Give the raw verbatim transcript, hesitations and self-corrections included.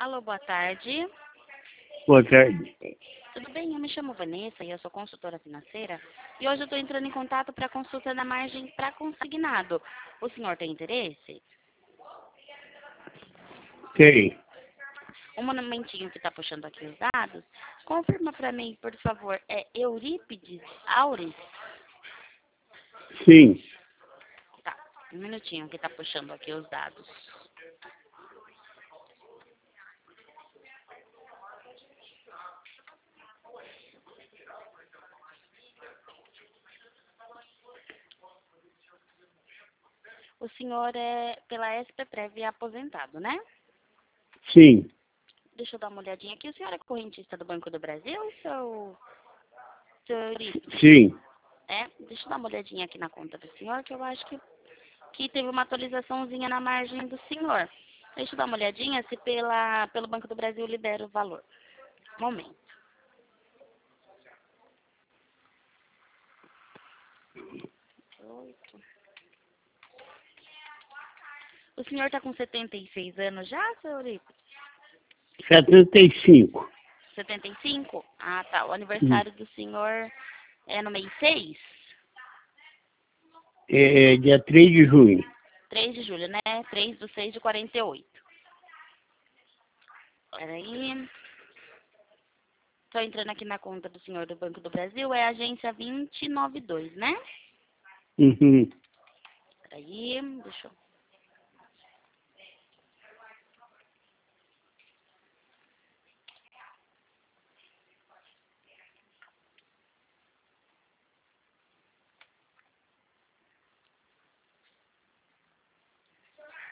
Alô, boa tarde. Boa tarde. Tudo bem? Eu me chamo Vanessa e eu sou consultora financeira. E hoje eu estou entrando em contato para consulta na margem para consignado. O senhor tem interesse? Tem. Um momentinho que está puxando aqui os dados. Confirma para mim, por favor, é Eurípides Aures? Sim. Tá, um minutinho que está puxando aqui os dados. O senhor é pela S P Prev aposentado, né? Sim. Deixa eu dar uma olhadinha aqui. O senhor é correntista do Banco do Brasil, seu, seu Eurípides? Sim. É, deixa eu dar uma olhadinha aqui na conta do senhor, que eu acho que, que teve uma atualizaçãozinha na margem do senhor. Deixa eu dar uma olhadinha se pela, pelo Banco do Brasil libera o valor. Momento. Oito. O senhor está com setenta e seis anos já, seu Eurípides? Setenta e cinco. setenta e cinco? Ah, tá. O Hum. aniversário do senhor é no mês seis? É dia três de junho. três de julho, né? três do seis de quarenta e oito. Peraí. Estou entrando aqui na conta do senhor do Banco do Brasil. É a agência vinte e noventa e dois, né? Uhum. Peraí. Deixa eu